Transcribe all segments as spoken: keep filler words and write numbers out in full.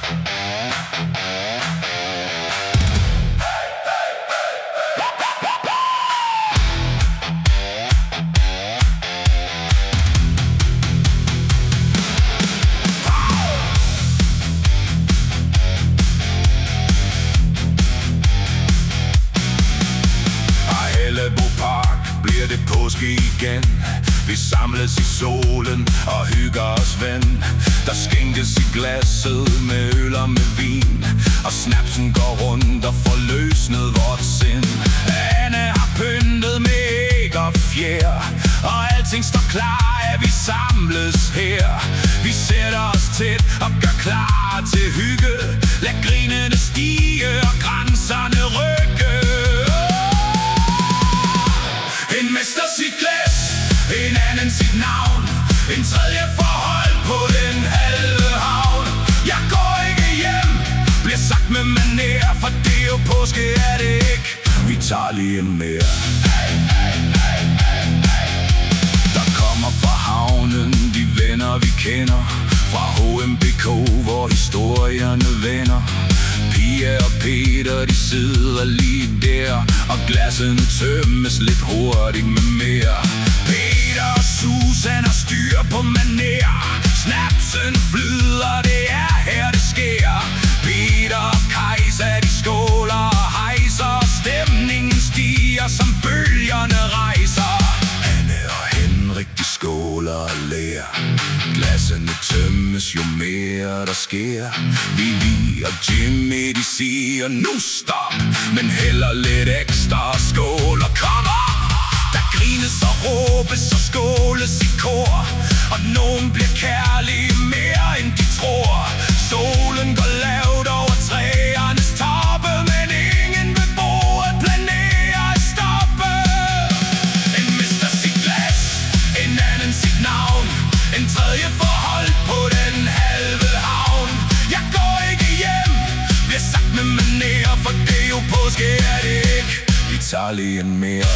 Bliver det påske igen. Vi samles i solen og hygger os, ven. Der skænkes i glasset med øl og med vin, og snapsen går rundt og får løsnet vort sind. Anne har pyntet med æg og fjer, og alting står klar, at vi samles her. Vi sætter os tæt og gør klar til hygge. Lad grinene stige og grænserne rykke. En mester sit glas, en anden sit navn, en tredje forhold på den halve havn. Jeg går ikke hjem, bliver sagt med manér, for det er jo påske, er det ikke? Vi tager lige en mere. Der kommer fra havnen de venner vi kender, fra H M B K hvor historierne vender. Pia og Peter de sidder lige der, og glassene tømmes lidt hurtigt med mere. Peter og Susan har styr på manér, snapsen flyder, det er her det sker. Peter og Kajsa de skåler og hejser, og stemningen stiger som bølgerne rejser. Anne og Henrik de skåler og lærer, glassene tømmes jo mere der sker. Vivi og Jimmy de siger nu stop, men hælder lidt ekstra og skåler. Kom op! Der grines og råbes og skåles i kor, og nogen bliver kærlige mere end de tror. Solen går lavt over træernes toppe, men ingen ved bordet planerer at stoppe. En mister sit glas, en anden sit navn, en tredje forhold på den halve havn. Jeg går ikke hjem, bliver sagt med manér, for det er jo påske, er det ikke? Vi tager lige en mere.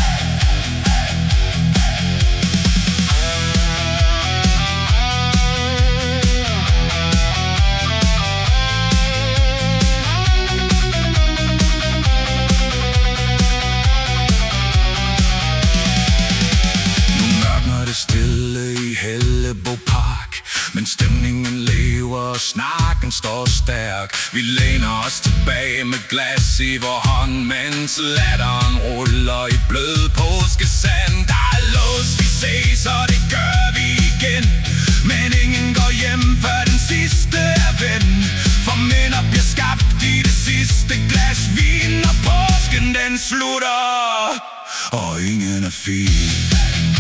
Stille i Hellebo Park, men stemningen lever og snakken står stærk. Vi læner os tilbage med glas i vor hånd, mens latteren ruller i blød påskesand. Der er lås, vi ses, og det gør vi igen, men ingen går hjem før den sidste er ven. For minder bliver skabt i det sidste glas vin, og påsken den slutter, og ingen er fin.